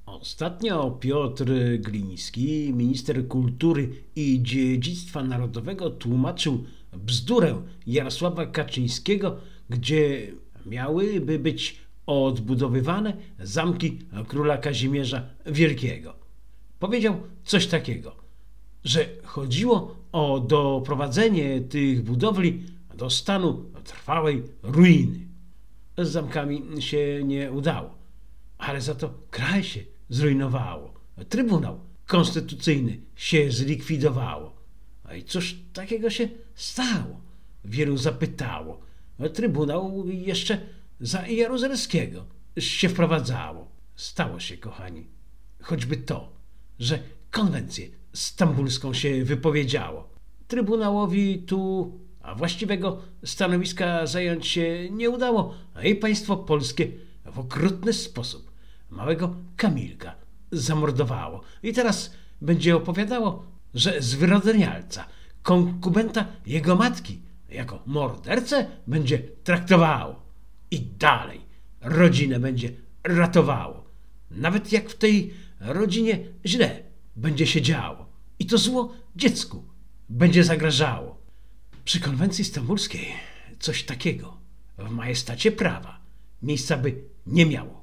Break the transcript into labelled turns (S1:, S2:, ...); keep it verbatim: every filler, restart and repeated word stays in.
S1: Ostatnio Piotr Gliński, minister kultury i dziedzictwa narodowego, tłumaczył bzdurę Jarosława Kaczyńskiego, gdzie miałyby być odbudowywane zamki króla Kazimierza Wielkiego. Powiedział coś takiego, że chodziło o doprowadzenie tych budowli do stanu trwałej ruiny. Z zamkami się nie udało, ale za to kraj się zrujnowało. Trybunał Konstytucyjny się zlikwidowało. A i cóż takiego się stało? Wielu zapytało. Trybunał jeszcze za Jaruzelskiego się wprowadzało. Stało się, kochani, choćby to, że konwencję stambulską się wypowiedziało. Trybunałowi tu a właściwego stanowiska zająć się nie udało, a i państwo polskie w okrutny sposób małego Kamilka zamordowało. I teraz będzie opowiadało, że zwyrodnialca, konkubenta jego matki, jako mordercę będzie traktowało. I dalej rodzinę będzie ratowało. Nawet jak w tej rodzinie źle będzie się działo. I to zło dziecku będzie zagrażało. Przy konwencji stambulskiej coś takiego w majestacie prawa miejsca by nie miało.